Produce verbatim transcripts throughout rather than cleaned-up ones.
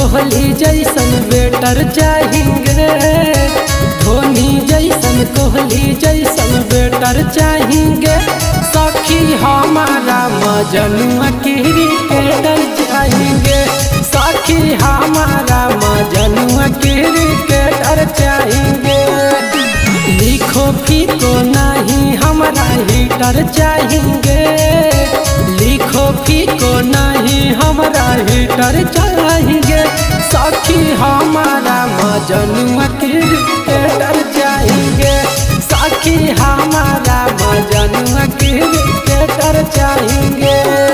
कोहली जैसन बेटर चाहेंगे, धोनी जैसन कोहली जैसन बेटर चाहेंगे। सखी हमारा मजनुआ क्रिकेटर चाहेंगे, सखी हमारा मजनुआ क्रिकेटर चाहेंगे। लिखो फीको नहीं हमारा हीटर चाहेंगे, लिखो फीको नहीं हमारा हीटर चाहेंगे। सखी हमारा मजनुआ क्रिकेटर चाहेंगे, सखी हमारा मजनुआ क्रिकेटर चाहेंगे।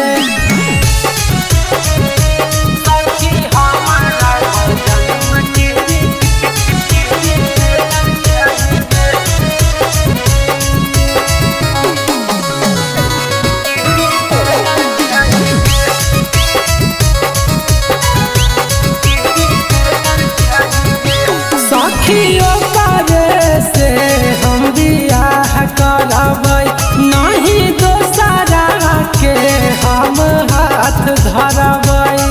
सखियों करे से हम बियाह करबै, नहीं दोसरा के हम हाथ धरबै।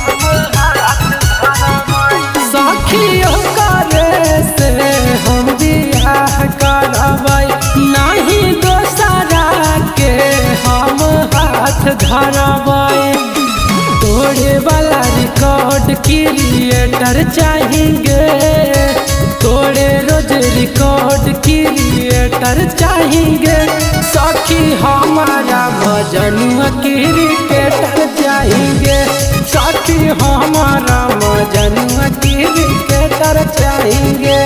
सखियों करे से हम बियाह करबै, नहीं दोसरा के हम हाथ धरबै। तोड़े वाला रिकॉर्ड क्रिएटर चाहेंगे, तोड़े रोज रिकॉर्ड क्रिएटर चाहेंगे। सखी हमारा मजनुआ क्रिकेटर चाहेंगे, सखी हमारा मजनुआ क्रिकेटर चाहेंगे।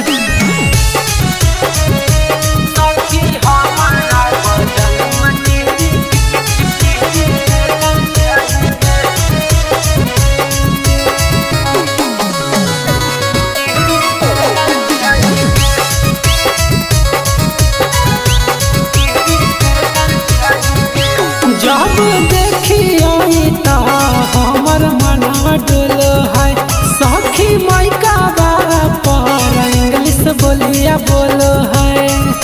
जब देखियो ता हमर मनवा डोल है, सखी मायका पर इंग्लिश बोलिया बोल है।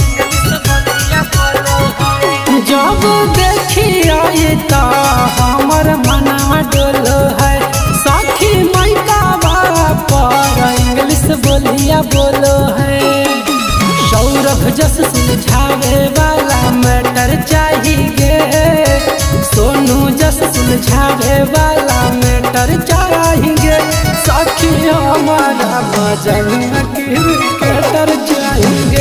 जब देखियो ता हमर मनवा डोल है, सखी मायका पर इंग्लिश बोलिया बोल है। सौरभ जस सुलझावे वाला मैटर चाहिए, सोनू जस सुलझावे वाला मैटर चाहेंगे। सखी हमारा मजनुआ क्रिकेटर चाहेंगे।